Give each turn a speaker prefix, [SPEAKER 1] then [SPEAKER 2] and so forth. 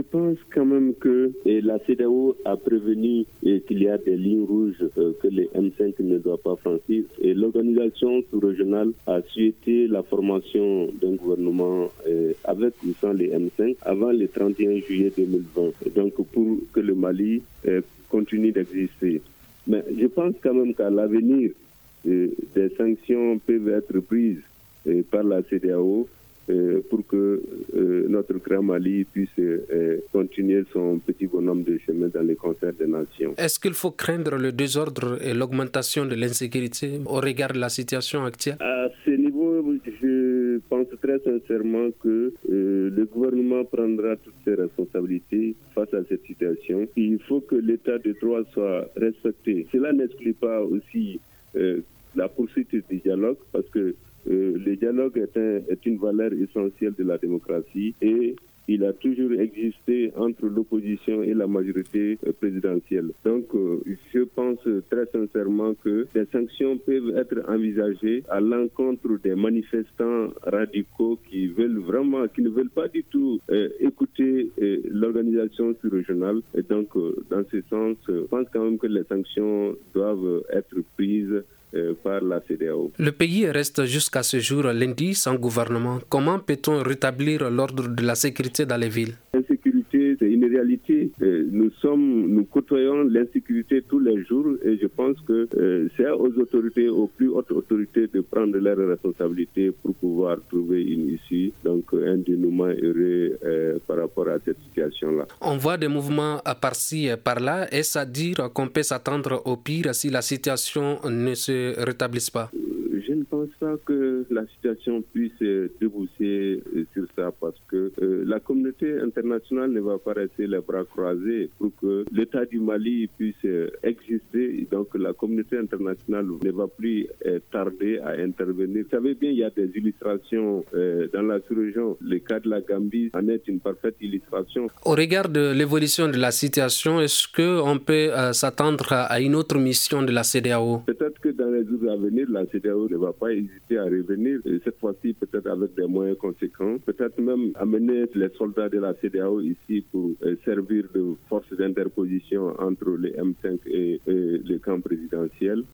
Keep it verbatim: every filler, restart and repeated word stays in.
[SPEAKER 1] pense quand même que et la CEDEAO a prévenu et qu'il y a des lignes rouges euh, que les M cinq ne doivent pas franchir. Et l'organisation sous-régionale a souhaité la formation d'un gouvernement euh, avec ou sans les M cinq avant le trente et un juillet deux mille vingt. Et donc pour que le Mali euh, continue d'exister. Mais je pense quand même qu'à l'avenir, euh, des sanctions peuvent être prises euh, par la CEDEAO euh, pour que euh, notre grand Mali puisse euh, continuer son petit bonhomme de chemin dans les concerts des nations.
[SPEAKER 2] Est-ce qu'il faut craindre le désordre et l'augmentation de l'insécurité au regard de la situation actuelle?
[SPEAKER 1] À ce niveau, je pense très sincèrement que euh, le gouvernement prendra toutes ses responsabilités face à cette situation. Il faut que l'état de droit soit respecté. Cela n'exclut pas aussi euh, la poursuite du dialogue parce que euh, le dialogue est, un, est une valeur essentielle de la démocratie et il a toujours existé entre l'opposition et la majorité présidentielle. Donc, euh, je pense très sincèrement que des sanctions peuvent être envisagées à l'encontre des manifestants radicaux qui veulent vraiment, qui ne veulent pas du tout euh, écouter euh, l'organisation sous-régionale. Et donc, euh, dans ce sens, je pense quand même que les sanctions doivent être prises par la CEDEAO.
[SPEAKER 2] Le pays reste jusqu'à ce jour lundi sans gouvernement. Comment peut-on rétablir l'ordre de la sécurité dans les villes?
[SPEAKER 1] L'insécurité, c'est une réalité. Nous sommes, nous côtoyons l'insécurité tous les jours et je pense que euh, c'est aux autorités, aux plus hautes autorités de prendre leurs responsabilités pour pouvoir trouver une issue, donc un dénouement heureux euh, par rapport à cette situation-là.
[SPEAKER 2] On voit des mouvements par-ci et par-là. Est-ce à dire qu'on peut s'attendre au pire si la situation ne se rétablissent pas?
[SPEAKER 1] Je ne pense pas que la situation puisse déboucher sur ça parce que euh, la communauté internationale ne va pas rester les bras croisés pour que l'État du Mali puisse exister. Donc la communauté internationale ne va plus euh, tarder à intervenir. Vous savez bien, il y a des illustrations euh, dans la sous-région. Le cas de la Gambie en est une parfaite illustration.
[SPEAKER 2] Au regard de l'évolution de la situation, est-ce qu'on peut euh, s'attendre à une autre mission de la CEDEAO?
[SPEAKER 1] Peut-être que dans les jours à venir, la CEDEAO ne va pas hésiter à revenir, et cette fois-ci peut-être avec des moyens conséquents, peut-être même amener les soldats de la CEDEAO ici pour euh, servir de force d'interposition entre les M cinq et, et le camp présidentiel.